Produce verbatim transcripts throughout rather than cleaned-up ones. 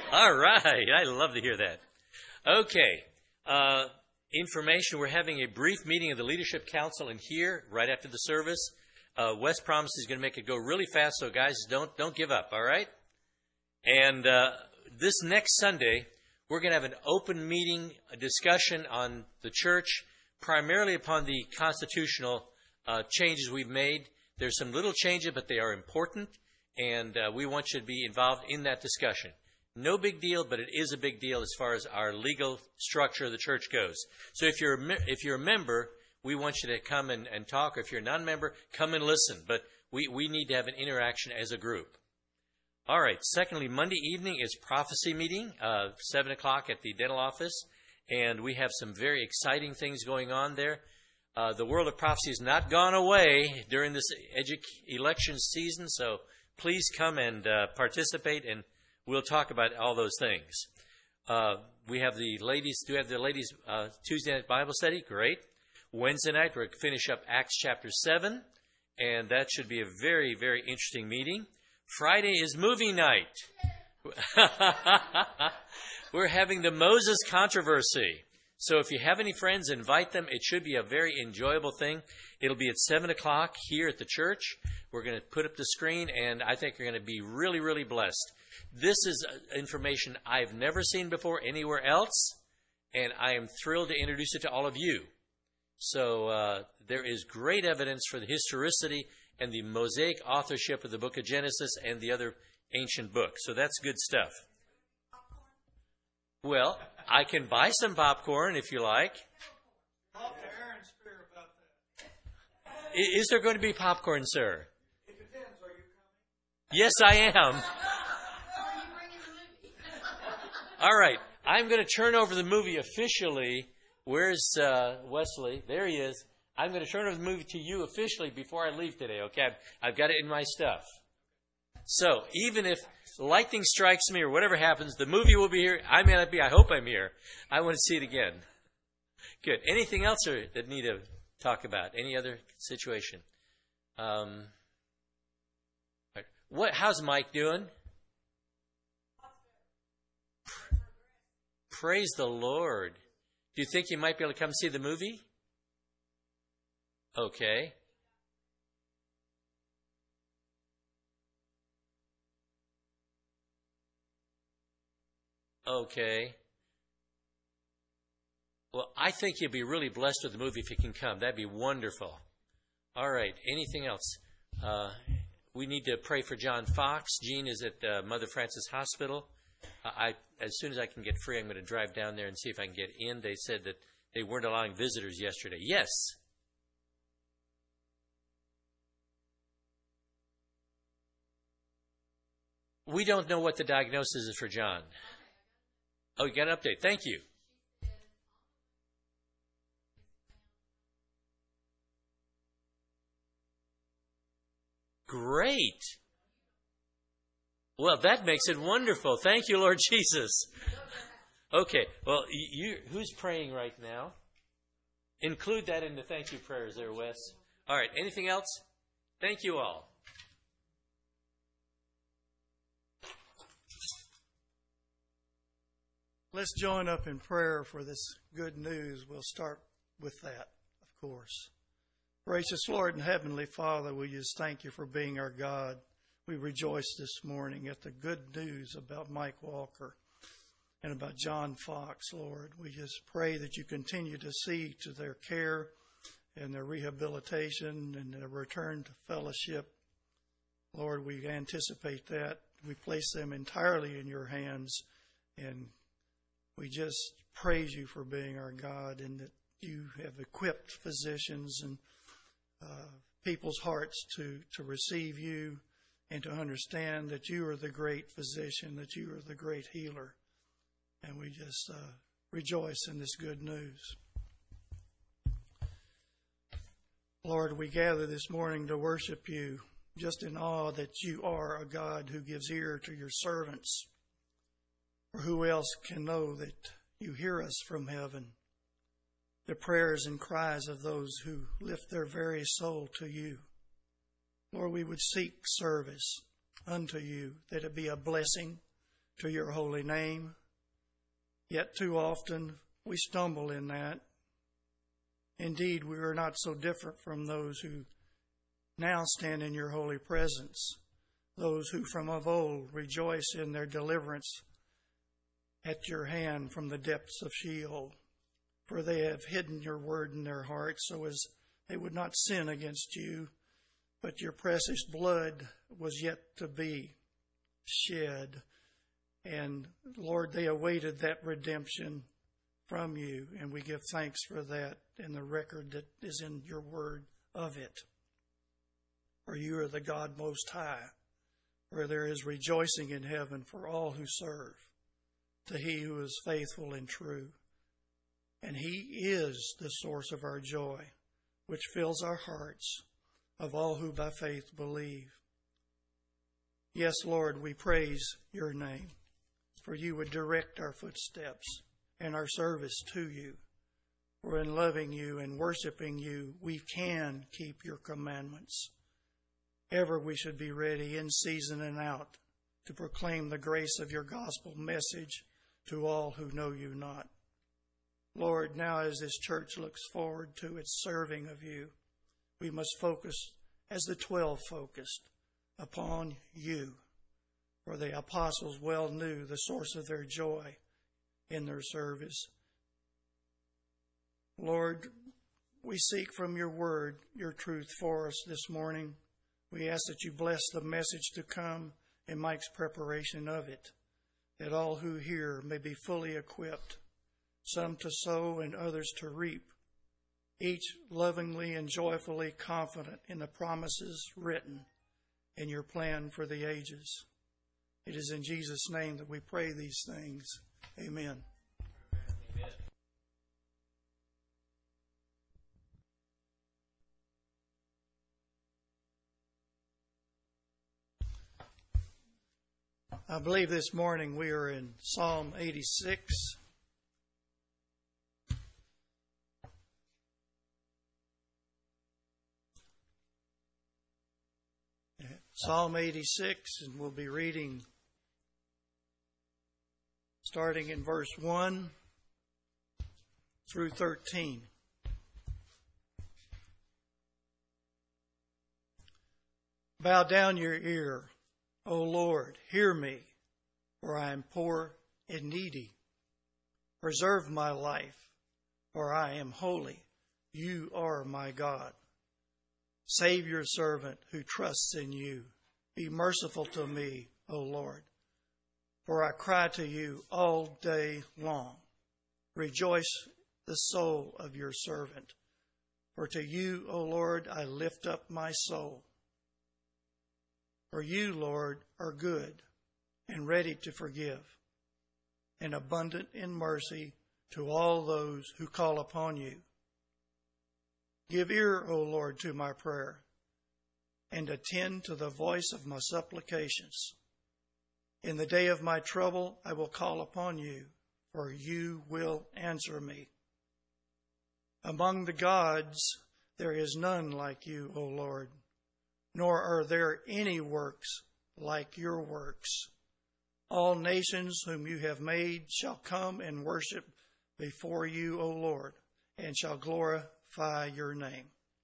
All right. I love to hear that. Okay. Uh, information. We're having a brief meeting of the Leadership Council in here right after the service. Uh, Wes promises he's going to make it go really fast, so guys, don't don't give up, all right? And uh, this next Sunday, we're going to have an open meeting, a discussion on the church, primarily upon the constitutional uh, changes we've made. There's some little changes, but they are important, and uh, we want you to be involved in that discussion. No big deal, but it is a big deal as far as our legal structure of the church goes. So if you're a, if you're a member, we want you to come and, and talk. Or if you're a non-member, come and listen. But we, we need to have an interaction as a group. All right. Secondly, Monday evening is prophecy meeting, uh, seven o'clock at the dental office. And we have some very exciting things going on there. Uh, the world of prophecy has not gone away during this edu- election season. So please come and uh, participate, and we'll talk about all those things. Uh, we have the ladies, do we have the ladies uh, Tuesday night Bible study? Great. Wednesday night, we're going to finish up Acts chapter seven, and that should be a very, very interesting meeting. Friday is movie night. We're having the Moses controversy. So if you have any friends, invite them. It should be a very enjoyable thing. It'll be at seven o'clock here at the church. We're going to put up the screen, and I think you're going to be really, really blessed. This is information I've never seen before anywhere else, and I am thrilled to introduce it to all of you. So uh, there is great evidence for the historicity and the Mosaic authorship of the book of Genesis and the other ancient books. So that's good stuff. Well, I can buy some popcorn if you like. Talk to Aaron Spear about that. Is there going to be popcorn, sir? It depends. Are you coming? Yes, I am. Are you bringing the movie? All right. I'm going to turn over the movie officially. Where's uh, Wesley? There he is. I'm going to turn over the movie to you officially before I leave today, okay? I've, I've got it in my stuff. So even if lightning strikes me or whatever happens, the movie will be here. I may not be. I hope I'm here. I want to see it again. Good. Anything else or, that need to talk about? Any other situation? Um, what? How's Mike doing? Praise the Lord. Do you think you might be able to come see the movie? Okay. Okay. Well, I think you'll be really blessed with the movie if you can come. That'd be wonderful. All right. Anything else? Uh, we need to pray for John Fox. Jean is at uh, Mother Frances Hospital. Uh, I, as soon as I can get free, I'm going to drive down there and see if I can get in. They said that they weren't allowing visitors yesterday. Yes. We don't know what the diagnosis is for John. Oh, you got an update. Thank you. Great. Well, that makes it wonderful. Thank you, Lord Jesus. Okay. Well, you, who's praying right now? Include that in the thank you prayers there, Wes. All right. Anything else? Thank you all. Let's join up in prayer for this good news. We'll start with that, of course. Gracious Lord and Heavenly Father, we just thank you for being our God. We rejoice this morning at the good news about Mike Walker and about John Fox, Lord. We just pray that you continue to see to their care and their rehabilitation and their return to fellowship. Lord, we anticipate that. We place them entirely in your hands, and we just praise you for being our God and that you have equipped physicians and uh, people's hearts to, to receive you and to understand that you are the great physician, that you are the great healer. And we just uh, rejoice in this good news. Lord, we gather this morning to worship you, just in awe that you are a God who gives ear to your servants. For who else can know that you hear us from heaven, the prayers and cries of those who lift their very soul to you? Lord, we would seek service unto you, that it be a blessing to your holy name. Yet too often we stumble in that. Indeed, we are not so different from those who now stand in your holy presence, those who from of old rejoice in their deliverance at your hand from the depths of Sheol. For they have hidden your word in their hearts so as they would not sin against you, but your precious blood was yet to be shed. And Lord, they awaited that redemption from you, and we give thanks for that and the record that is in your word of it. For you are the God most high, where there is rejoicing in heaven for all who serve, to he who is faithful and true. And he is the source of our joy, which fills our hearts of all who by faith believe. Yes, Lord, we praise your name, for you would direct our footsteps and our service to you. For in loving you and worshiping you, we can keep your commandments. Ever we should be ready in season and out to proclaim the grace of your gospel message to all who know you not. Lord, now as this church looks forward to its serving of you, we must focus, as the twelve focused, upon you. For the apostles well knew the source of their joy in their service. Lord, we seek from your word your truth for us this morning. We ask that you bless the message to come and Mike's preparation of it, that all who hear may be fully equipped, some to sow and others to reap, each lovingly and joyfully confident in the promises written in your plan for the ages. It is in Jesus' name that we pray these things. Amen. Amen. I believe this morning we are in Psalm eighty-six. Psalm eighty-six, and we'll be reading starting in verse one through thirteen. Bow down your ear, O Lord, hear me, for I am poor and needy. Preserve my life, for I am holy. You are my God. Save your servant who trusts in you. Be merciful to me, O Lord, for I cry to you all day long. Rejoice the soul of your servant, for to you, O Lord, I lift up my soul. For you, Lord, are good and ready to forgive, and abundant in mercy to all those who call upon you. Give ear, O Lord, to my prayer, and attend to the voice of my supplications. In the day of my trouble, I will call upon you, for you will answer me. Among the gods, there is none like you, O Lord, nor are there any works like your works. All nations whom you have made shall come and worship before you, O Lord, and shall glorify your name.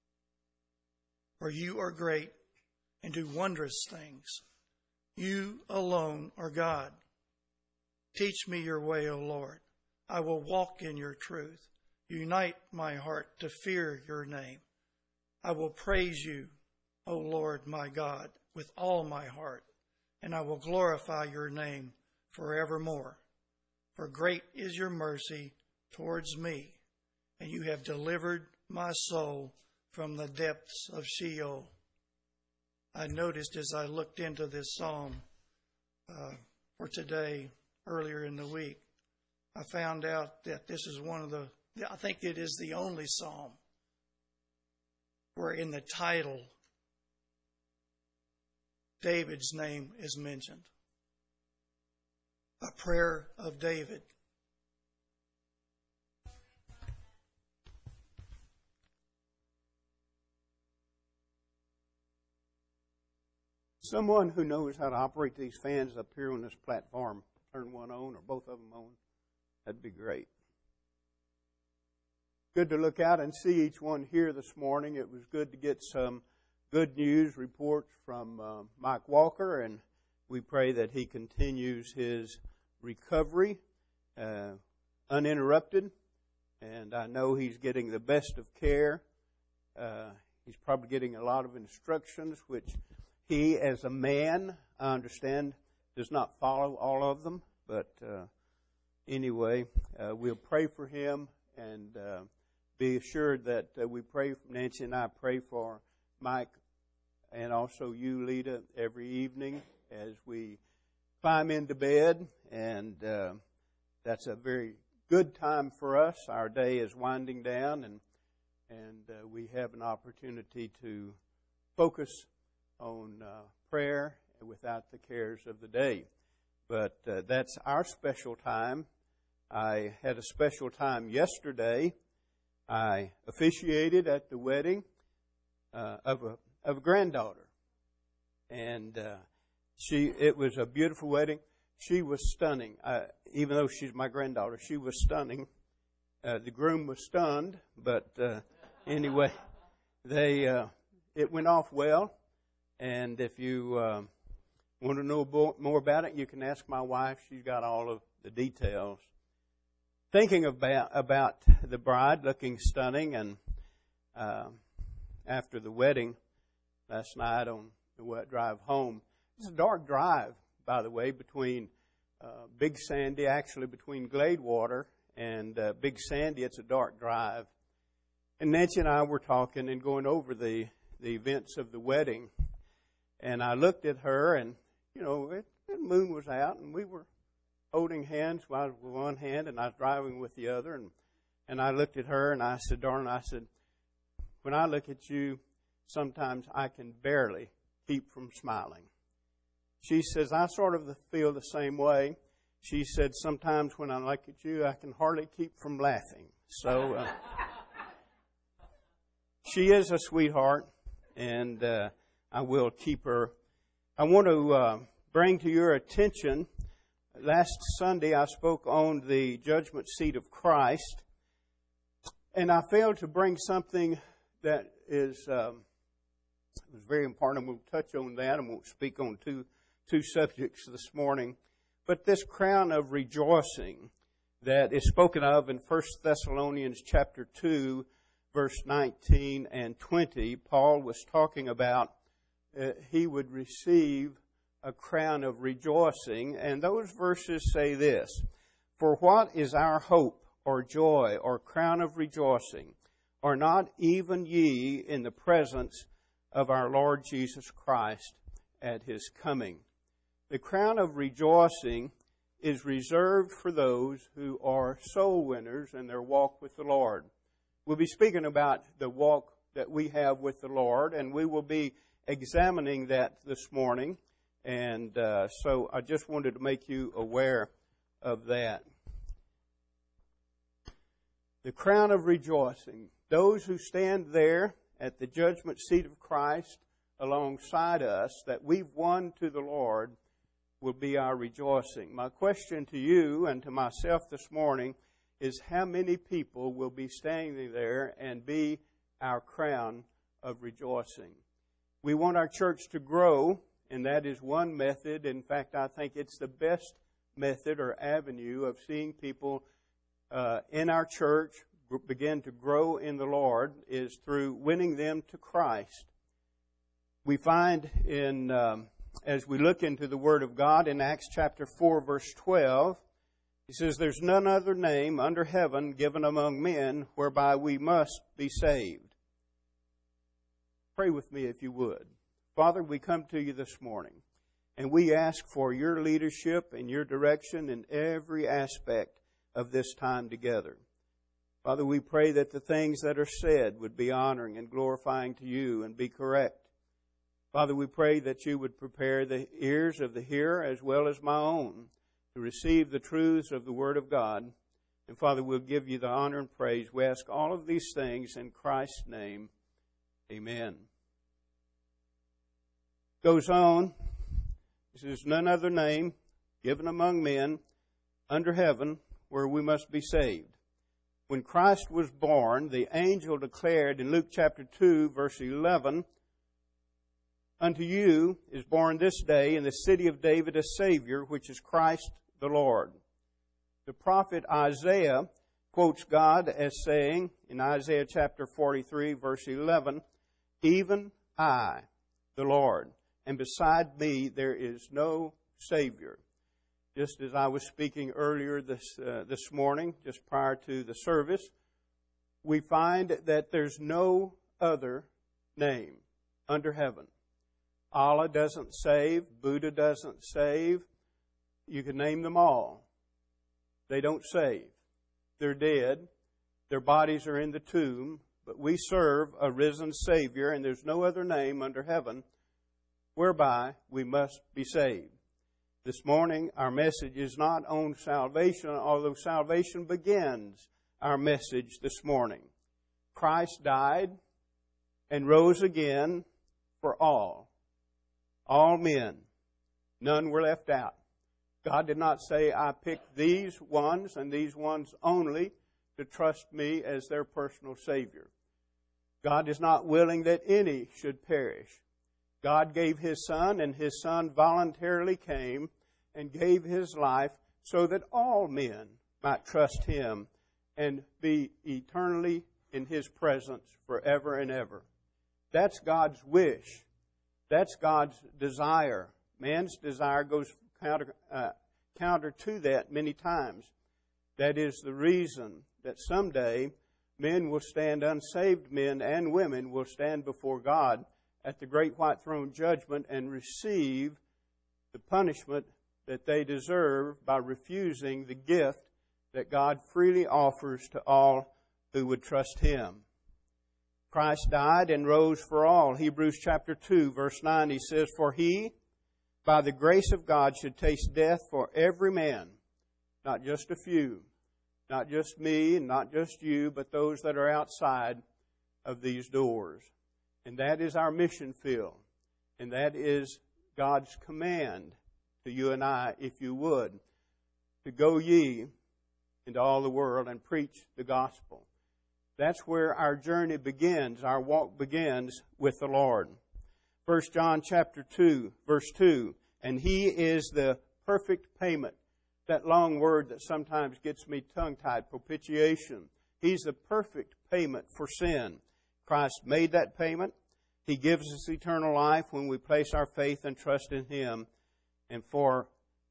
For you are great and do wondrous things. You alone are God. Teach me your way, O Lord. I will walk in your truth. Unite my heart to fear your name. I will praise you, O Lord my God, with all my heart, and I will glorify your name forevermore. For great is your mercy towards me, and you have delivered my soul from the depths of Sheol. I noticed as I looked into this psalm uh, for today, earlier in the week, I found out that this is one of the, I think it is the only psalm where in the title, David's name is mentioned. A prayer of David. Someone who knows how to operate these fans up here on this platform turn one on or both of them on, that'd be great. Good to look out and see each one here this morning. It was good to get some good news reports from uh, Mike Walker, and we pray that he continues his recovery uh, uninterrupted. And I know he's getting the best of care. Uh, he's probably getting a lot of instructions, which he, as a man, I understand, does not follow all of them. But uh, anyway, uh, we'll pray for him and uh, be assured that uh, we pray, Nancy and I pray for Mike and also you, Lita, every evening as we climb into bed. And uh, that's a very good time for us. Our day is winding down, and and uh, we have an opportunity to focus on uh, prayer without the cares of the day. But uh, that's our special time. I had a special time yesterday. I officiated at the wedding uh, of a of a granddaughter, and uh, she it was a beautiful wedding. She was stunning. Uh, even though she's my granddaughter, she was stunning. Uh, the groom was stunned, but uh, anyway, they uh, it went off well. And if you uh, want to know more about it, you can ask my wife. She's got all of the details. Thinking about about the bride looking stunning, and uh, after the wedding last night on the drive home, it's a dark drive, by the way, between uh, Big Sandy, actually between Gladewater and uh, Big Sandy. It's a dark drive. And Nancy and I were talking and going over the, the events of the wedding. And I looked at her, and, you know, it, the moon was out, and we were holding hands with one hand, and I was driving with the other. And, and I looked at her, and I said, darling, I said, when I look at you, sometimes I can barely keep from smiling. She says, I sort of feel the same way. She said, sometimes when I look at you, I can hardly keep from laughing. So uh, she is a sweetheart, and uh, I will keep her. I want to uh, bring to your attention, last Sunday I spoke on the judgment seat of Christ, and I failed to bring something that is um, was very important. I'm going to touch on that. I won't speak on two two subjects this morning. But this crown of rejoicing that is spoken of in First Thessalonians chapter two, verse nineteen and twenty, Paul was talking about uh, he would receive a crown of rejoicing. And those verses say this, for what is our hope or joy or crown of rejoicing? Are not even ye in the presence of our Lord Jesus Christ at His coming? The crown of rejoicing is reserved for those who are soul winners in their walk with the Lord. We'll be speaking about the walk that we have with the Lord, and we will be examining that this morning. And uh, so I just wanted to make you aware of that. The crown of rejoicing. Those who stand there at the judgment seat of Christ alongside us that we've won to the Lord will be our rejoicing. My question to you and to myself this morning is how many people will be standing there and be our crown of rejoicing? We want our church to grow, and that is one method. In fact, I think it's the best method or avenue of seeing people uh, in our church begin to grow in the Lord is through winning them to Christ. We find in, um, as we look into the Word of God in Acts chapter four, verse twelve, he says, there's none other name under heaven given among men whereby we must be saved. Pray with me if you would. Father, we come to you this morning, and we ask for your leadership and your direction in every aspect of this time together. Father, we pray that the things that are said would be honoring and glorifying to you and be correct. Father, we pray that you would prepare the ears of the hearer as well as my own to receive the truths of the Word of God. And Father, we'll give you the honor and praise. We ask all of these things in Christ's name. Amen. Goes on. This is none other name given among men under heaven where we must be saved. When Christ was born, the angel declared in Luke chapter two, verse eleven, "Unto you is born this day in the city of David a Savior, which is Christ the Lord." The prophet Isaiah quotes God as saying in Isaiah chapter forty-three, verse eleven, "Even I, the Lord, and beside me there is no Savior." Just as I was speaking earlier this uh, this morning, just prior to the service, we find that there's no other name under heaven. Allah doesn't save. Buddha doesn't save. You can name them all. They don't save. They're dead. Their bodies are in the tomb. But we serve a risen Savior, and there's no other name under heaven whereby we must be saved. This morning, our message is not on salvation, although salvation begins our message this morning. Christ died and rose again for all. All men. None were left out. God did not say, "I picked these ones and these ones only to trust me as their personal Savior." God is not willing that any should perish. God gave His Son, and His Son voluntarily came and gave His life so that all men might trust Him and be eternally in His presence forever and ever. That's God's wish. That's God's desire. Man's desire goes counter, uh, counter to that many times. That is the reason that someday men will stand, unsaved men and women will stand before God at the great white throne judgment and receive the punishment that they deserve by refusing the gift that God freely offers to all who would trust Him. Christ died and rose for all. Hebrews chapter two, verse nine, he says, "For He, by the grace of God, should taste death for every man," not just a few, not just me and not just you, but those that are outside of these doors. And that is our mission field. And that is God's command to you and I, if you would, to go ye into all the world and preach the gospel. That's where our journey begins. Our walk begins with the Lord. First John chapter two, verse two, "And He is the perfect payment." That long word that sometimes gets me tongue-tied, propitiation. He's the perfect payment for sin. Christ made that payment. He gives us eternal life when we place our faith and trust in Him and for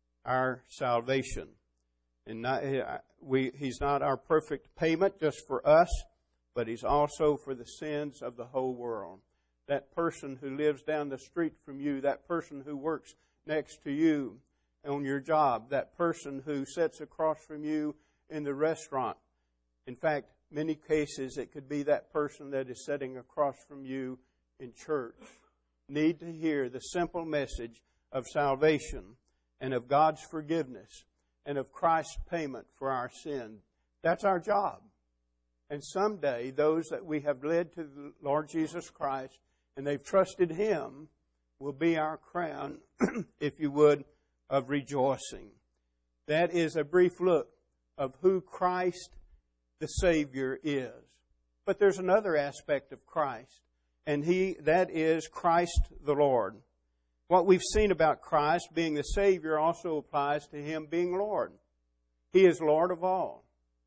our salvation. And not, we, He's not our perfect payment just for us, but He's also for the sins of the whole world. That person who lives down the street from you, that person who works next to you on your job, that person who sits across from you in the restaurant. In fact, many cases it could be that person that is sitting across from you in church. Need to hear the simple message of salvation and of God's forgiveness and of Christ's payment for our sin. That's our job. And someday, those that we have led to the Lord Jesus Christ and they've trusted Him will be our crown, if you would, of rejoicing. That is a brief look of who Christ the Savior is. But there's another aspect of Christ, and he that is Christ the Lord. What we've seen about Christ being the Savior also applies to Him being Lord. He is Lord of all.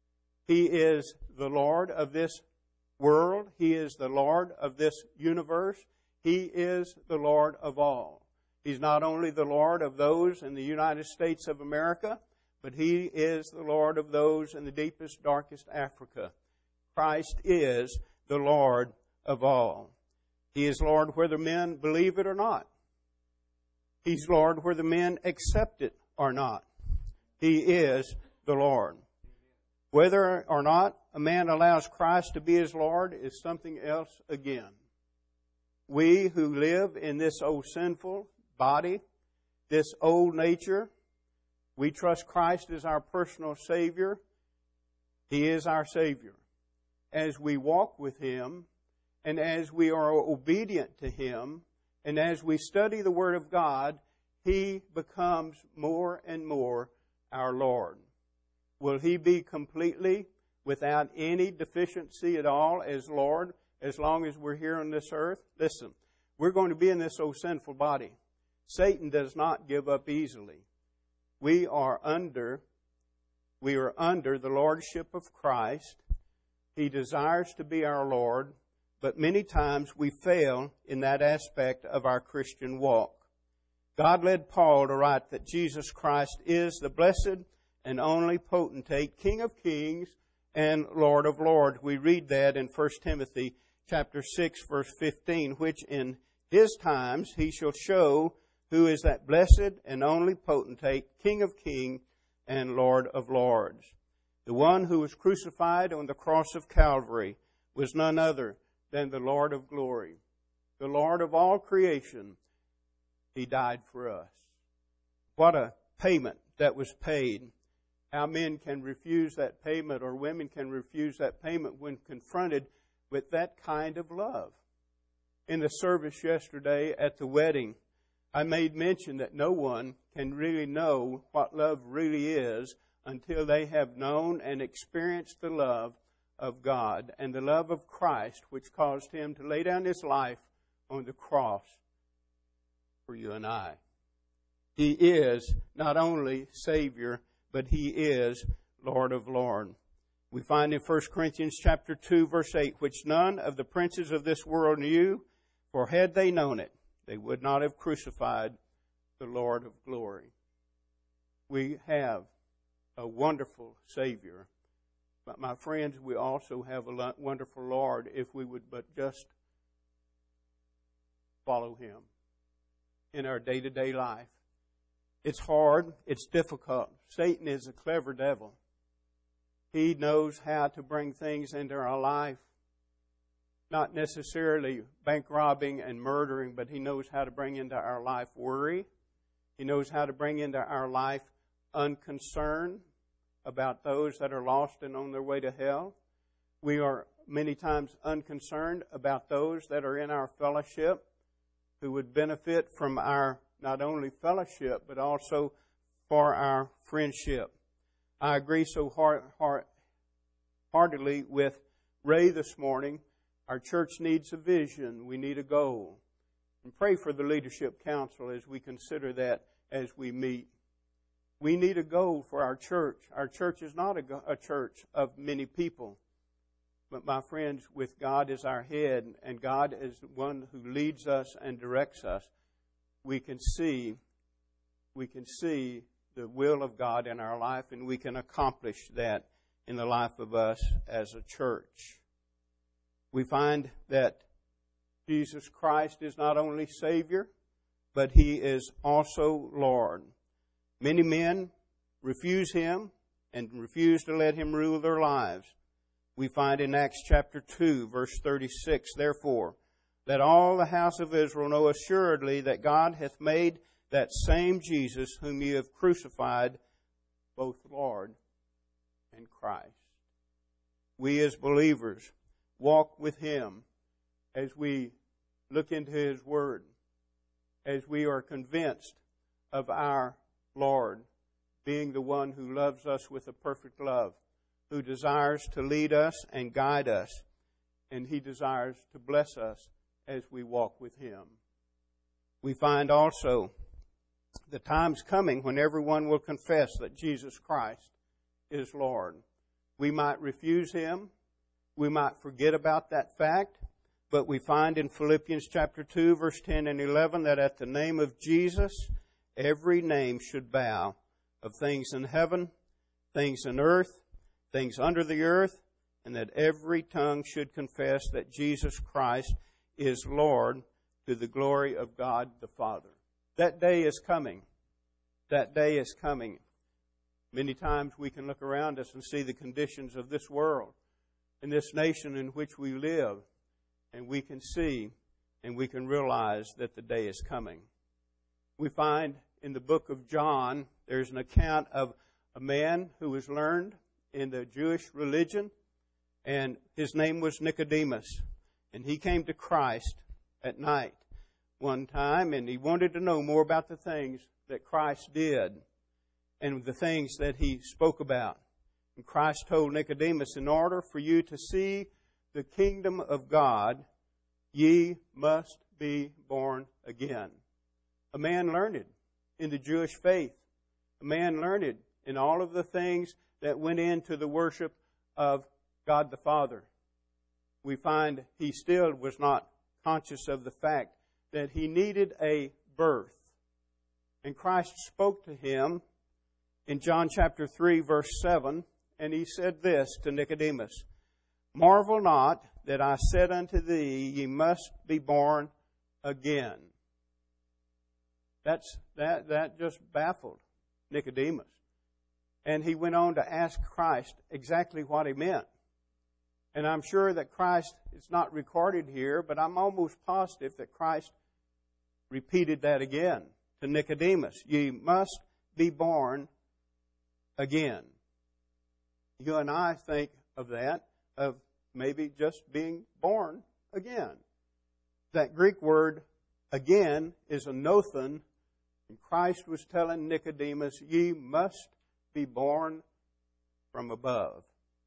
He is the Lord of this world. He is the Lord of this universe. He is the Lord of all. He's not only the Lord of those in the United States of America, but He is the Lord of those in the deepest, darkest Africa. Christ is the Lord of all. He is Lord whether men believe it or not. He's Lord whether men accept it or not. He is the Lord. Whether or not a man allows Christ to be his Lord is something else again. We who live in this old sinful body, this old nature, we trust Christ as our personal Savior. He is our Savior. As we walk with Him, and as we are obedient to Him, and as we study the Word of God, He becomes more and more our Lord. Will He be completely without any deficiency at all as Lord as long as we're here on this earth? Listen, we're going to be in this old sinful body. Satan does not give up easily. We are under, we are under the lordship of Christ. He desires to be our Lord, but many times we fail in that aspect of our Christian walk. God led Paul to write that Jesus Christ is the blessed and only potentate, King of kings and Lord of lords. We read that in First Timothy chapter six, verse fifteen, which in His times He shall show who is that blessed and only potentate, King of kings and Lord of lords. The one who was crucified on the cross of Calvary was none other than the Lord of glory, the Lord of all creation. He died for us. What a payment that was paid. How men can refuse that payment, or women can refuse that payment when confronted with that kind of love. In the service yesterday at the wedding, I made mention that no one can really know what love really is until they have known and experienced the love of God and the love of Christ, which caused Him to lay down His life on the cross for you and I. He is not only Savior, but He is Lord of Lords. We find in First Corinthians chapter two, verse eight, which none of the princes of this world knew, for had they known it, they would not have crucified the Lord of glory. We have a wonderful Savior. But my friends, we also have a wonderful Lord if we would but just follow Him in our day-to-day life. It's hard. It's difficult. Satan is a clever devil. He knows how to bring things into our life. Not necessarily bank robbing and murdering, but he knows how to bring into our life worry. He knows how to bring into our life unconcern about those that are lost and on their way to hell. We are many times unconcerned about those that are in our fellowship who would benefit from our not only fellowship, but also for our friendship. I agree so hard, hard, heartily with Ray this morning. Our church needs a vision. We need a goal. And pray for the Leadership Council as we consider that as we meet. We need a goal for our church. Our church is not a, a church of many people. But my friends, with God as our head and God as the one who leads us and directs us, we can see, we can see the will of God in our life, and we can accomplish that in the life of us as a church. We find that Jesus Christ is not only Savior, but He is also Lord. Many men refuse Him and refuse to let Him rule their lives. We find in Acts chapter two, verse thirty-six, therefore, let all the house of Israel know assuredly that God hath made that same Jesus whom ye have crucified, both Lord and Christ. We as believers walk with Him as we look into His Word, as we are convinced of our Lord being the one who loves us with a perfect love, who desires to lead us and guide us, and He desires to bless us as we walk with Him. We find also the time's coming when everyone will confess that Jesus Christ is Lord. We might refuse Him. We might forget about that fact. But we find in Philippians chapter two, verse ten and eleven, that at the name of Jesus, every name should bow, of things in heaven, things in earth, things under the earth, and that every tongue should confess that Jesus Christ is Lord, to the glory of God the Father. That day is coming. That day is coming. Many times we can look around us and see the conditions of this world, in this nation in which we live, and we can see and we can realize that the day is coming. We find in the book of John, there's an account of a man who was learned in the Jewish religion, and his name was Nicodemus. And he came to Christ at night one time, and he wanted to know more about the things that Christ did and the things that he spoke about. And Christ told Nicodemus, in order for you to see the kingdom of God, ye must be born again. A man learned in the Jewish faith. A man learned in all of the things that went into the worship of God the Father. We find he still was not conscious of the fact that he needed a birth. And Christ spoke to him in John chapter three, verse seven, and he said this to Nicodemus, marvel not that I said unto thee, ye must be born again. That's, that, that just baffled Nicodemus. And he went on to ask Christ exactly what he meant. And I'm sure that Christ, it's not recorded here, but I'm almost positive that Christ repeated that again to Nicodemus. Ye must be born again. You and I think of that, of maybe just being born again. That Greek word again is anothen, and Christ was telling Nicodemus, ye must be born from above.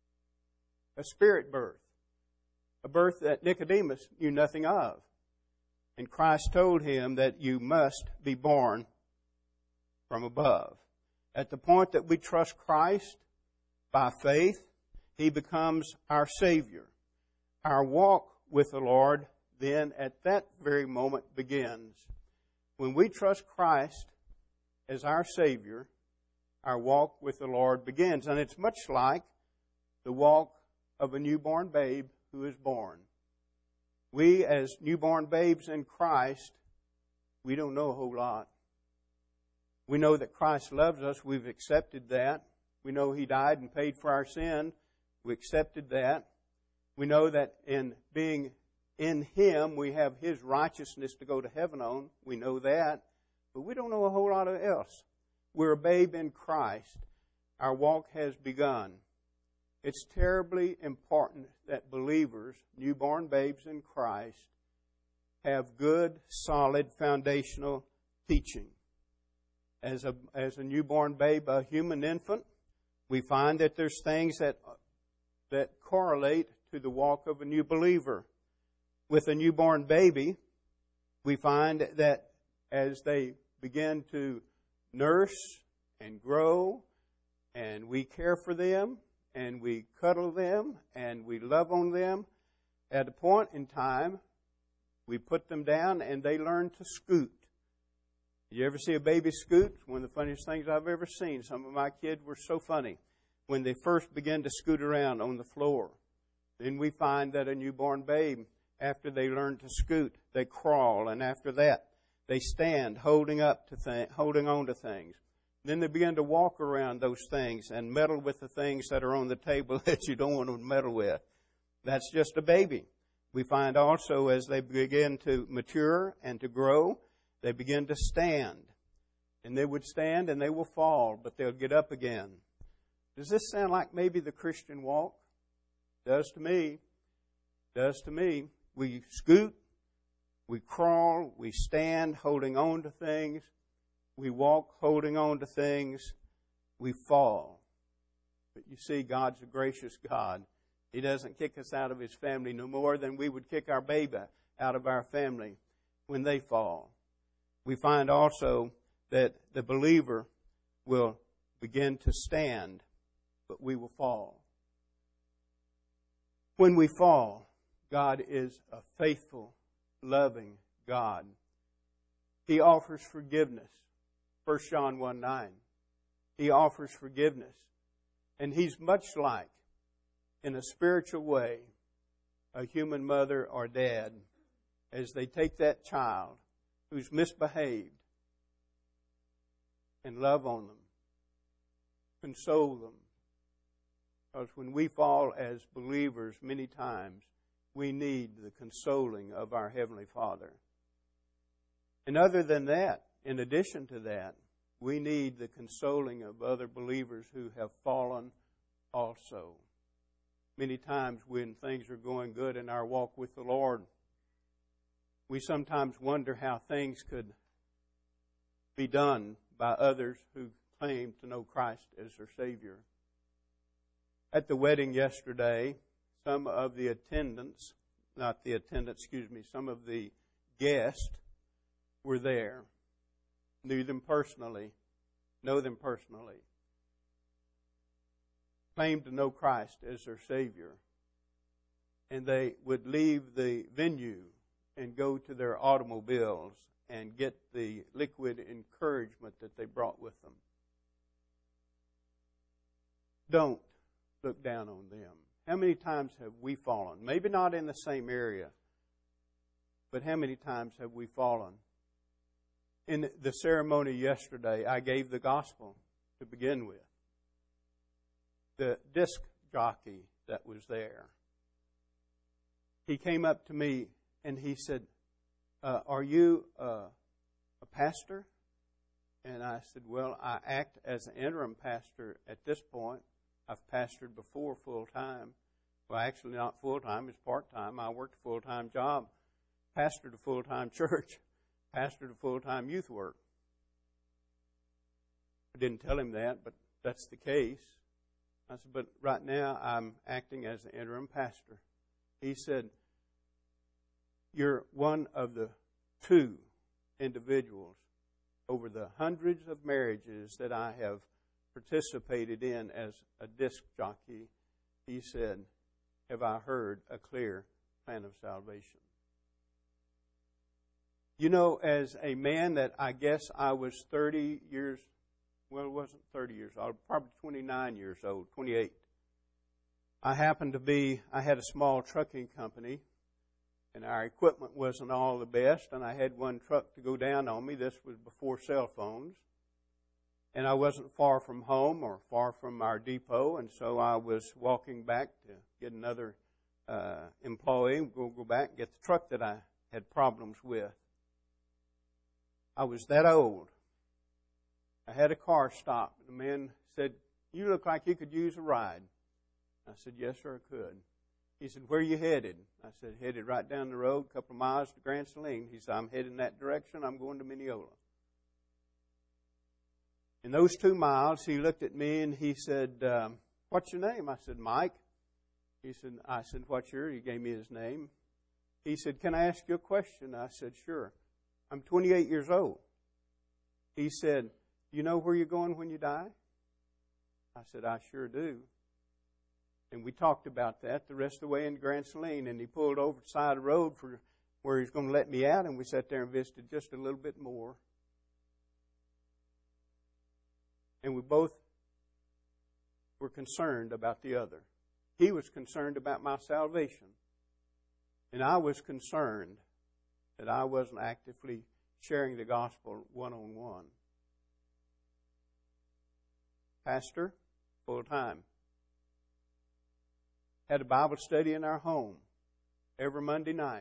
A spirit birth. A birth that Nicodemus knew nothing of. And Christ told him that you must be born from above. At the point that we trust Christ by faith, he becomes our Savior. Our walk with the Lord then at that very moment begins. When we trust Christ as our Savior, our walk with the Lord begins. And it's much like the walk of a newborn babe who is born. We, as newborn babes in Christ, we don't know a whole lot. We know that Christ loves us. We've accepted that. We know he died and paid for our sin. We accepted that. We know that in being in him, we have his righteousness to go to heaven on. We know that. But we don't know a whole lot of else. We're a babe in Christ. Our walk has begun. It's terribly important that believers, newborn babes in Christ, have good, solid, foundational teaching. As a, as a newborn babe, a human infant, we find that there's things that, that correlate to the walk of a new believer. With a newborn baby, we find that as they begin to nurse and grow, and we care for them, and we cuddle them, and we love on them, at a point in time, we put them down and they learn to scoot. You ever see a baby scoot? One of the funniest things I've ever seen. Some of my kids were so funny when they first began to scoot around on the floor. Then we find that a newborn babe, after they learn to scoot, they crawl, and after that, they stand holding up to th- holding on to things. Then they begin to walk around those things and meddle with the things that are on the table that you don't want to meddle with. That's just a baby. We find also as they begin to mature and to grow, they begin to stand. And they would stand and they will fall, but they'll get up again. Does this sound like maybe the Christian walk? Does to me. Does to me. We scoot, we crawl, we stand holding on to things. We walk holding on to things. We fall. But you see, God's a gracious God. He doesn't kick us out of his family no more than we would kick our baby out of our family when they fall. We find also that the believer will begin to stand, but we will fall. When we fall, God is a faithful, loving God. He offers forgiveness. First John one nine. He offers forgiveness. And he's much like, in a spiritual way, a human mother or dad as they take that child who's misbehaved and love on them, console them. Because when we fall as believers, many times, we need the consoling of our Heavenly Father. And other than that, in addition to that, we need the consoling of other believers who have fallen also. Many times when things are going good in our walk with the Lord, we sometimes wonder how things could be done by others who claim to know Christ as their Savior. At the wedding yesterday, some of the attendants, not the attendants, excuse me, some of the guests were there, knew them personally, know them personally, claimed to know Christ as their Savior, and they would leave the venue and go to their automobiles and get the liquid encouragement that they brought with them. Don't look down on them. How many times have we fallen? Maybe not in the same area, but how many times have we fallen? In the ceremony yesterday, I gave the gospel to begin with. The disc jockey that was there, he came up to me and he said, uh, are you uh, a pastor? And I said, well, I act as an interim pastor at this point. I've pastored before full-time. Well, actually not full-time, it's part-time. I worked a full-time job, pastored a full-time church, pastored a full-time youth work. I didn't tell him that, but that's the case. I said, but right now I'm acting as an interim pastor. He said, you're one of the two individuals over the hundreds of marriages that I have participated in as a disc jockey. He said, have I heard a clear plan of salvation? You know, as a man that I guess I was thirty years, well, it wasn't thirty years old, probably twenty-nine years old, twenty-eight. I happened to be, I had a small trucking company, and our equipment wasn't all the best, and I had one truck to go down on me. This was before cell phones. And I wasn't far from home or far from our depot, and so I was walking back to get another uh, employee, go go back and get the truck that I had problems with. I was that old. I had a car stop. The man said, you look like you could use a ride. I said, yes, sir, I could. He said, where are you headed? I said, headed right down the road, a couple of miles to Grand Saline. He said, I'm heading that direction. I'm going to Mineola. In those two miles, he looked at me and he said, um, what's your name? I said, Mike. He said, I said, what's yours? He gave me his name. He said, can I ask you a question? I said, sure. I'm twenty-eight years old. He said, you know where you're going when you die? I said, I sure do. And we talked about that the rest of the way into Grand Saline, and he pulled over the side of the road for where he's going to let me out, and we sat there and visited just a little bit more. And we both were concerned about the other. He was concerned about my salvation. And I was concerned that I wasn't actively sharing the gospel one-on-one. Pastor, full-time. Had a Bible study in our home every Monday night.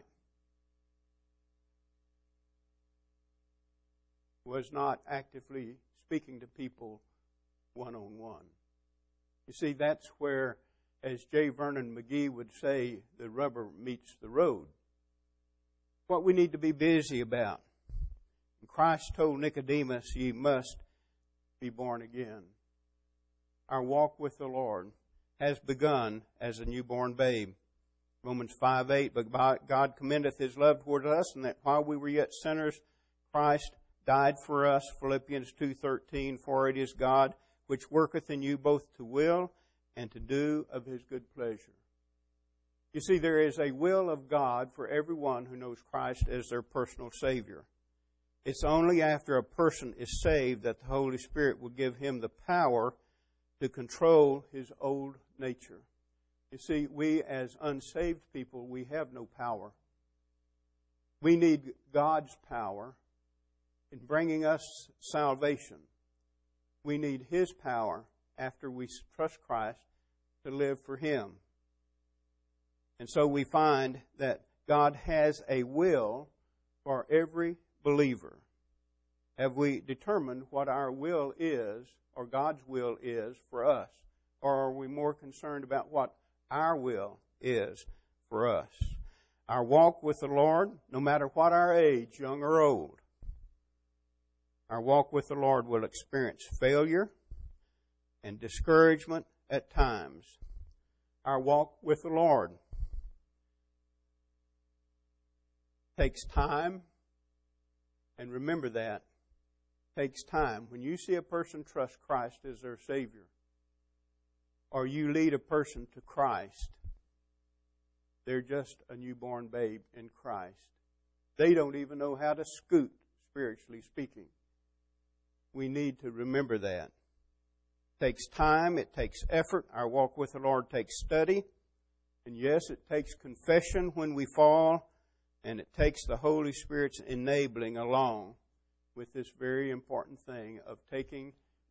Was not actively speaking to people one-on-one. You see, that's where, as J. Vernon McGee would say, the rubber meets the road. What we need to be busy about. Christ told Nicodemus, ye must be born again. Our walk with the Lord has begun as a newborn babe. Romans five eight, but God commendeth His love toward us, and that while we were yet sinners, Christ died for us. Philippians two thirteen, for it is God which worketh in you both to will and to do of His good pleasure. You see, there is a will of God for everyone who knows Christ as their personal Savior. It's only after a person is saved that the Holy Spirit will give him the power to control his old nature. You see, we as unsaved people, we have no power. We need God's power in bringing us salvation. We need His power after we trust Christ to live for Him. And so we find that God has a will for every believer. Have we determined what our will is, or God's will is for us? Or are we more concerned about what our will is for us? Our walk with the Lord, no matter what our age, young or old, Our walk with the Lord will experience failure and discouragement at times. Our walk with the Lord takes time, and remember that. Takes time. When you see a person trust Christ as their Savior, or you lead a person to Christ, they're just a newborn babe in Christ. They don't even know how to scoot, spiritually speaking. We need to remember that. It takes time. It takes effort. Our walk with the Lord takes study. And yes, it takes confession when we fall. And it takes the Holy Spirit's enabling along with this very important thing of taking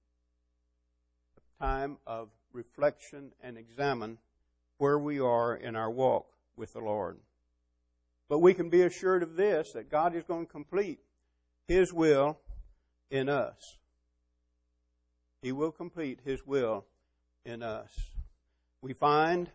a time of reflection and examine where we are in our walk with the Lord. But we can be assured of this, that God is going to complete His will in us. He will complete His will in us. We find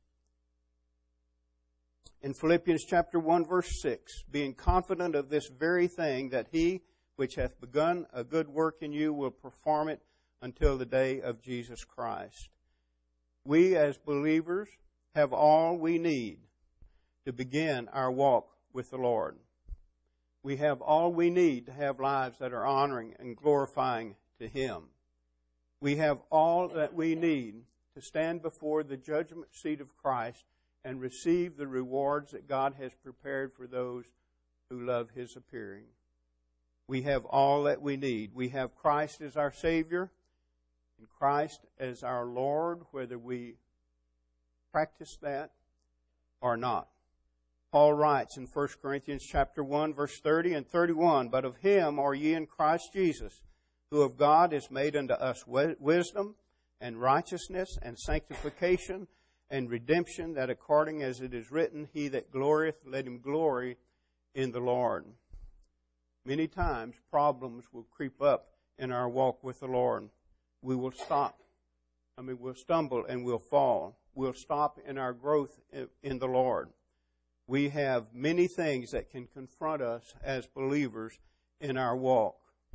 in Philippians chapter one, verse six, being confident of this very thing, that He which hath begun a good work in you will perform it until the day of Jesus Christ. We as believers have all we need to begin our walk with the Lord. We have all we need to have lives that are honoring and glorifying to Him. We have all that we need to stand before the judgment seat of Christ and receive the rewards that God has prepared for those who love His appearing. We have all that we need. We have Christ as our Savior and Christ as our Lord, whether we practice that or not. Paul writes in First Corinthians chapter one, verse thirty and thirty-one, "But of Him are ye in Christ Jesus, who of God is made unto us wisdom and righteousness and sanctification and redemption, that according as it is written, He that glorieth, let him glory in the Lord." Many times problems will creep up in our walk with the Lord. We will stop. I mean, we'll stumble and we'll fall. We'll stop in our growth in the Lord. We have many things that can confront us as believers in our walk.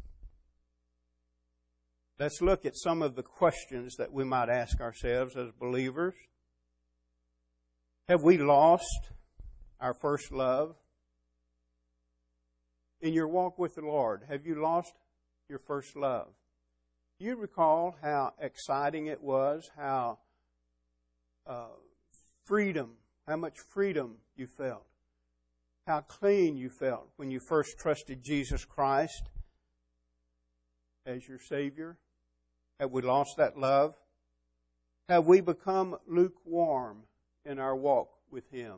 Let's look at some of the questions that we might ask ourselves as believers. Have we lost our first love? In your walk with the Lord, have you lost your first love? Do you recall how exciting it was, how uh, freedom, how much freedom you felt, how clean you felt when you first trusted Jesus Christ as your Savior? Have we lost that love? Have we become lukewarm in our walk with Him?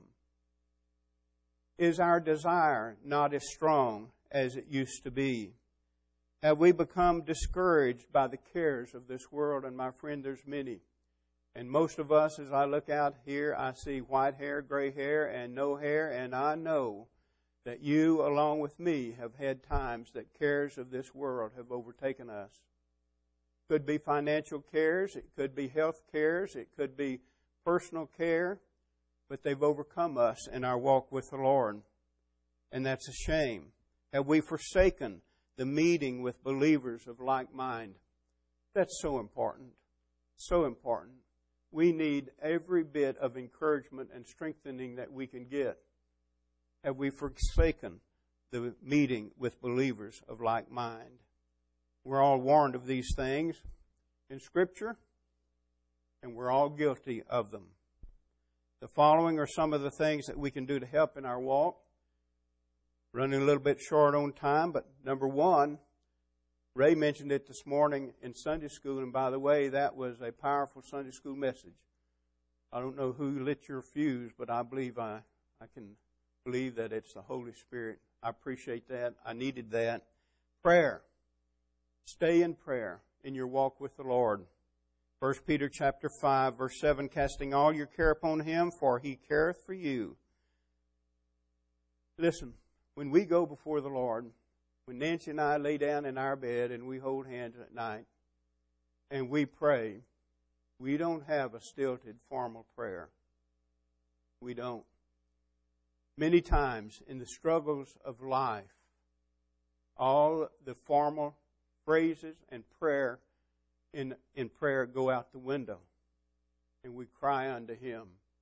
Is our desire not as strong as it used to be? Have we become discouraged by the cares of this world? And my friend, there's many. And most of us, as I look out here, I see white hair, gray hair, and no hair. And I know that you, along with me, have had times that cares of this world have overtaken us. It could be financial cares. It could be health cares. It could be personal care. But they've overcome us in our walk with the Lord. And that's a shame. Have we forsaken the meeting with believers of like mind? That's so important. So important. We need every bit of encouragement and strengthening that we can get. Have we forsaken the meeting with believers of like mind? We're all warned of these things in Scripture, and we're all guilty of them. The following are some of the things that we can do to help in our walk. Running a little bit short on time, but number one, Ray mentioned it this morning in Sunday school, and by the way, that was a powerful Sunday school message. I don't know who lit your fuse, but I believe I, I can believe that it's the Holy Spirit. I appreciate that. I needed that. Prayer. Stay in prayer in your walk with the Lord. First Peter chapter five, verse seven, "Casting all your care upon Him, for He careth for you." Listen, when we go before the Lord, when Nancy and I lay down in our bed and we hold hands at night and we pray, we don't have a stilted, formal prayer. We don't. Many times in the struggles of life, All the formal phrases and prayer in, in prayer go out the window. And we cry unto Him.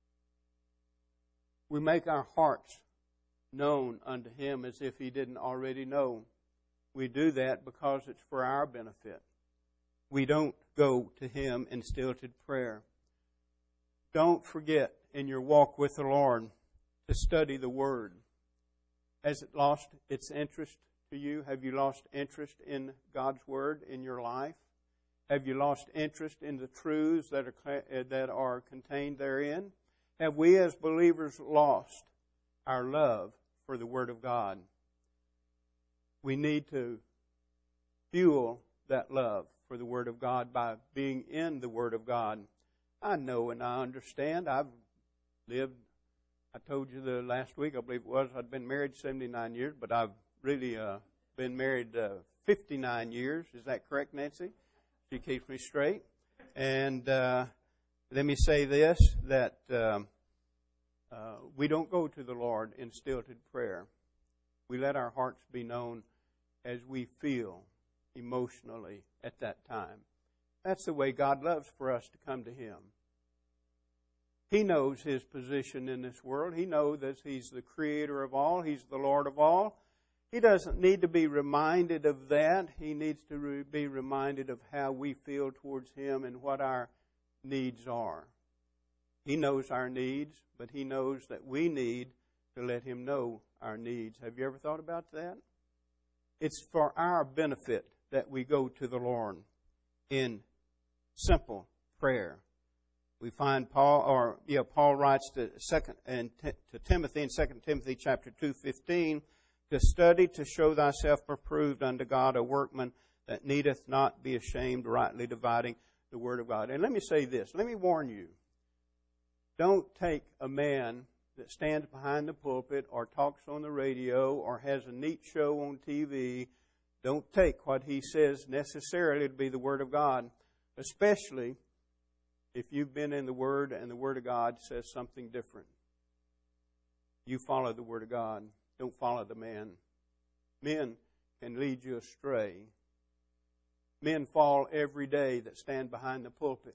We make our hearts known unto Him as if He didn't already know. We do that because it's for our benefit. We don't go to Him in stilted prayer. Don't forget in your walk with the Lord to study the Word. Has it lost its interest to you? Have you lost interest in God's Word in your life? Have you lost interest in the truths that are that are contained therein? Have we as believers lost our love for the Word of God? We need to fuel that love for the Word of God by being in the Word of God. I know and I understand. I've lived, I told you the last week, I believe it was, I'd been married seventy-nine years, but I've really uh, been married uh, fifty-nine years. Is that correct, Nancy? She keeps me straight. And uh, let me say this, that um, uh, we don't go to the Lord in stilted prayer. We let our hearts be known as we feel emotionally at that time. That's the way God loves for us to come to Him. He knows His position in this world. He knows that He's the Creator of all. He's the Lord of all. He doesn't need to be reminded of that. He needs to re- be reminded of how we feel towards Him and what our needs are. He knows our needs, but He knows that we need to let Him know our needs. Have you ever thought about that? It's for our benefit that we go to the Lord in simple prayer. We find Paul, or yeah, Paul writes to second and to Timothy in Second Timothy chapter two fifteen. To study to show thyself approved unto God, a workman that needeth not be ashamed, rightly dividing the word of God. And let me say this. Let me warn you. Don't take a man that stands behind the pulpit or talks on the radio or has a neat show on T V. Don't take what he says necessarily to be the Word of God, especially if you've been in the Word and the Word of God says something different. You follow the Word of God. Don't follow the man. Men can lead you astray. Men fall every day that stand behind the pulpit.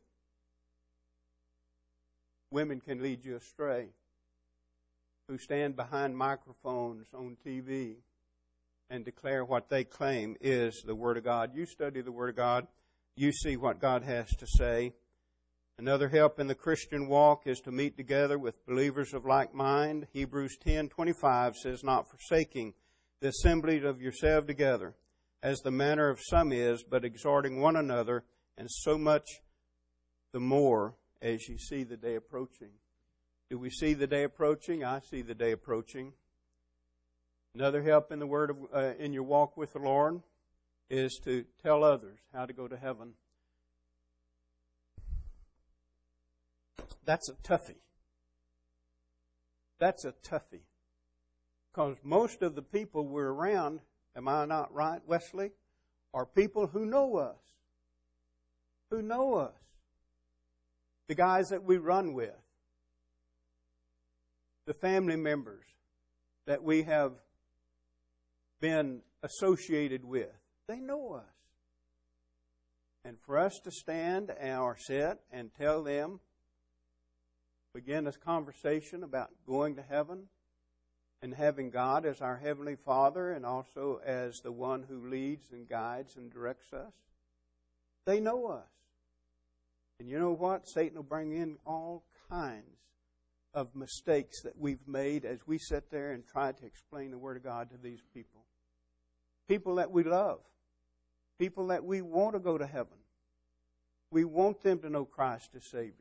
Women can lead you astray who stand behind microphones on T V and declare what they claim is the Word of God. You study the Word of God. You see what God has to say. Another help in the Christian walk is to meet together with believers of like mind. Hebrews ten twenty-five says, not forsaking the assembly of yourselves together, as the manner of some is, but exhorting one another, and so much the more as you see the day approaching. Do we see the day approaching? I see the day approaching. Another help in the word of, uh, in your walk with the Lord is to tell others how to go to heaven. That's a toughie. That's a toughie. Because most of the people we're around, am I not right, Wesley, are people who know us. Who know us. The guys that we run with. The family members that we have been associated with. They know us. And for us to stand or sit and tell them, begin this conversation about going to heaven and having God as our Heavenly Father and also as the one who leads and guides and directs us. They know us. And you know what? Satan will bring in all kinds of mistakes that we've made as we sit there and try to explain the Word of God to these people. People that we love. People that we want to go to heaven. We want them to know Christ as Savior.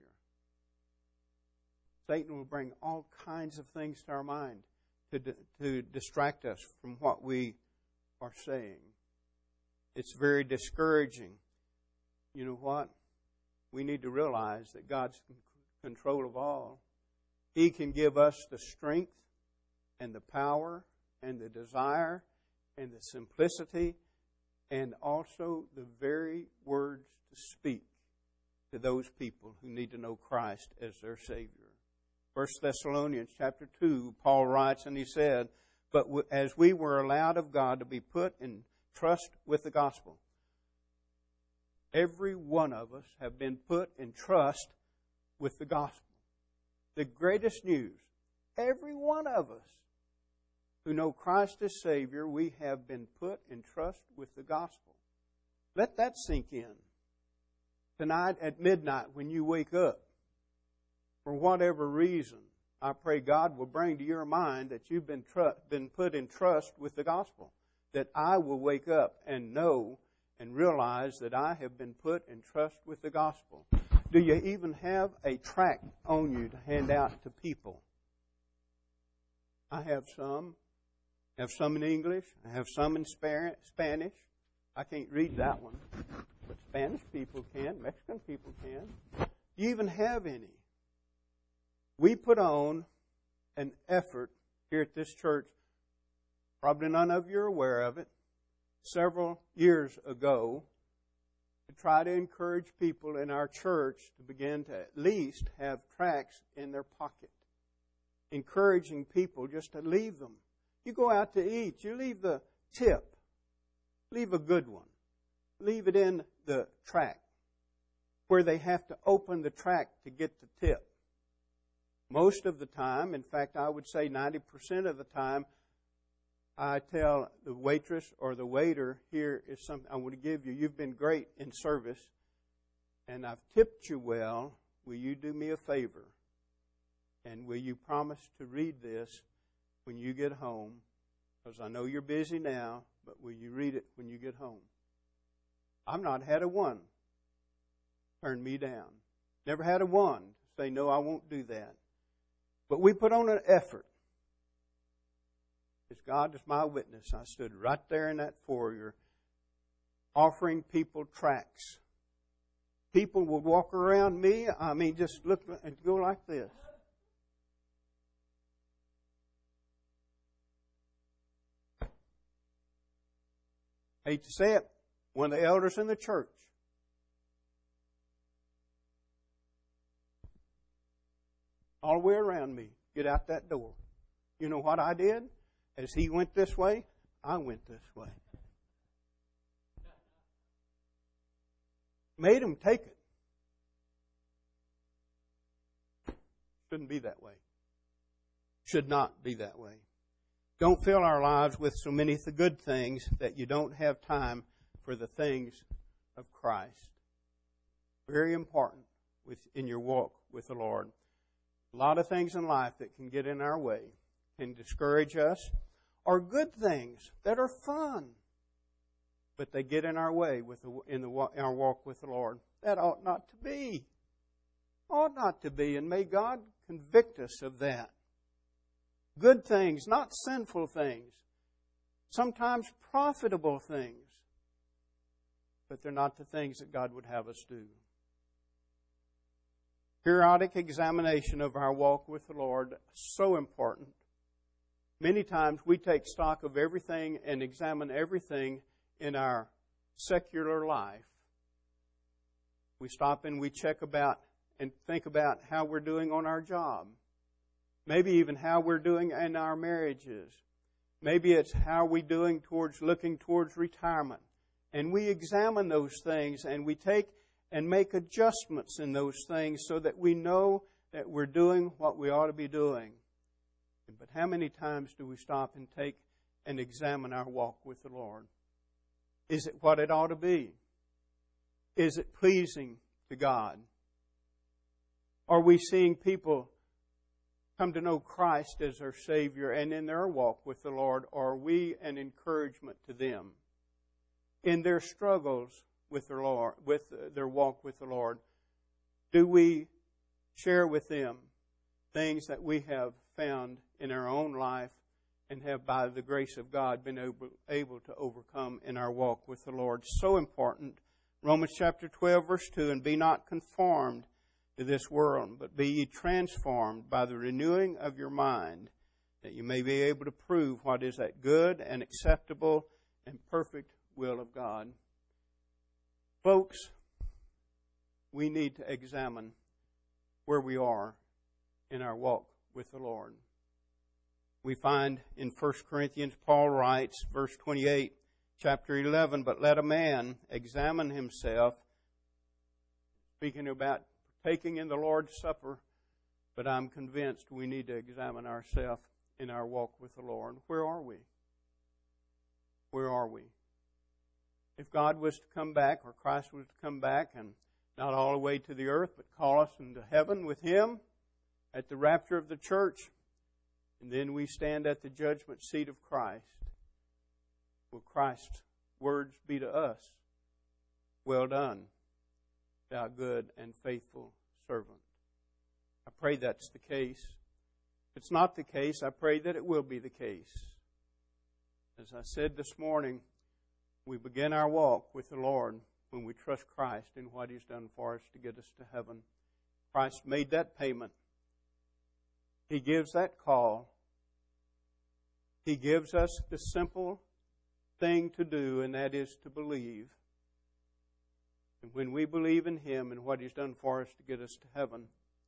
Satan will bring all kinds of things to our mind to, to distract us from what we are saying. It's very discouraging. You know what? We need to realize that God's in control of all. He can give us the strength and the power and the desire and the simplicity and also the very words to speak to those people who need to know Christ as their Savior. First Thessalonians chapter two, Paul writes and he said, but as we were allowed of God to be put in trust with the gospel. Every one of us have been put in trust with the gospel. The greatest news. Every one of us who know Christ as Savior, we have been put in trust with the gospel. Let that sink in. Tonight at midnight when you wake up, for whatever reason, I pray God will bring to your mind that you've been tr- been put in trust with the gospel. That I will wake up and know and realize that I have been put in trust with the gospel. Do you even have a tract on you to hand out to people? I have some. I have some in English. I have some in Spanish. I can't read that one. But Spanish people can. Mexican people can. Do you even have any? We put on an effort here at this church. Probably none of you are aware of it. Several years ago, to try to encourage people in our church to begin to at least have tracts in their pocket. Encouraging people just to leave them. You go out to eat, you leave the tip. Leave a good one. Leave it in the tract where they have to open the tract to get the tip. Most of the time, in fact, I would say ninety percent of the time, I tell the waitress or the waiter, here is something I want to give you. You've been great in service, and I've tipped you well. Will you do me a favor? And will you promise to read this when you get home? Because I know you're busy now, but will you read it when you get home? I've not had a one turn me down. Never had a one say, no, I won't do that. But we put on an effort. As God is my witness, I stood right there in that foyer offering people tracts. People would walk around me, I mean, just look and go like this. Hate to say it, one of the elders in the church. All the way around me, get out that door. You know what I did? As he went this way, I went this way. Made him take it. Shouldn't be that way. Should not be that way. Don't fill our lives with so many th- good things that you don't have time for the things of Christ. Very important with, in your walk with the Lord. A lot of things in life that can get in our way, can discourage us, are good things that are fun, but they get in our way with the, in, the, in our walk with the Lord. That ought not to be. Ought not to be, and may God convict us of that. Good things, not sinful things. Sometimes profitable things. But they're not the things that God would have us do. Periodic examination of our walk with the Lord, so important. Many times we take stock of everything and examine everything in our secular life. We stop and we check about and think about how we're doing on our job. Maybe even how we're doing in our marriages. Maybe it's how we're doing towards looking towards retirement. And we examine those things and we take and make adjustments in those things so that we know that we're doing what we ought to be doing. But how many times do we stop and take and examine our walk with the Lord? Is it what it ought to be? Is it pleasing to God? Are we seeing people come to know Christ as their Savior, and in their walk with the Lord, are we an encouragement to them? In their struggles with their Lord, with their walk with the Lord, do we share with them things that we have found in our own life and have, by the grace of God, been able, able to overcome in our walk with the Lord? So important. Romans chapter twelve, verse two, and be not conformed to this world, but be ye transformed by the renewing of your mind, that you may be able to prove what is that good and acceptable and perfect will of God. Folks, we need to examine where we are in our walk with the Lord. We find in First Corinthians, Paul writes, verse twenty-eight, chapter eleven, but let a man examine himself, speaking about partaking in the Lord's Supper, but I'm convinced we need to examine ourselves in our walk with the Lord. Where are we? Where are we? If God was to come back, or Christ was to come back, and not all the way to the earth, but call us into heaven with Him at the rapture of the church, and then we stand at the judgment seat of Christ, will Christ's words be to us? Well done, thou good and faithful servant. I pray that's the case. If it's not the case, I pray that it will be the case. As I said this morning, we begin our walk with the Lord when we trust Christ in what He's done for us to get us to heaven. Christ made that payment. He gives that call. He gives us the simple thing to do, and that is to believe. And when we believe in Him and what He's done for us to get us to heaven,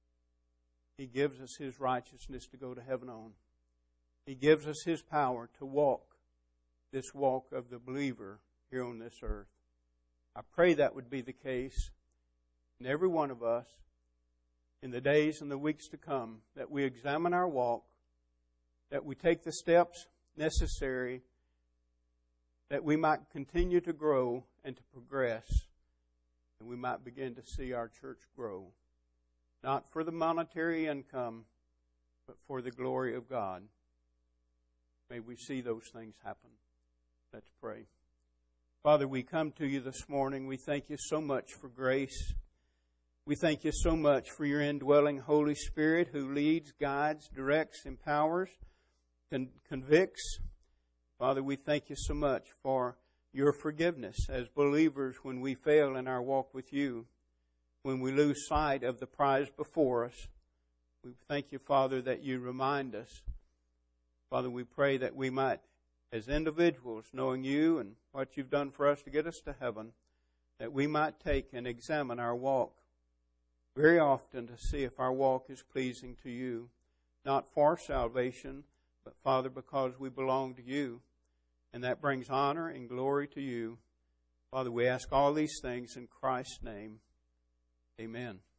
He gives us His righteousness to go to heaven on. He gives us His power to walk this walk of the believer here on this earth. I pray that would be the case in every one of us in the days and the weeks to come, that we examine our walk, that we take the steps necessary, that we might continue to grow and to progress, and we might begin to see our church grow, not for the monetary income, but for the glory of God. May we see those things happen. Let's pray. Father, we come to You this morning. We thank You so much for grace. We thank You so much for Your indwelling Holy Spirit who leads, guides, directs, empowers, con- convicts. Father, we thank You so much for Your forgiveness as believers when we fail in our walk with You, when we lose sight of the prize before us. We thank You, Father, that You remind us. Father, we pray that we might, as individuals, knowing You and what You've done for us to get us to heaven, that we might take and examine our walk very often to see if our walk is pleasing to You, not for salvation, but, Father, because we belong to You, and that brings honor and glory to You. Father, we ask all these things in Christ's name. Amen.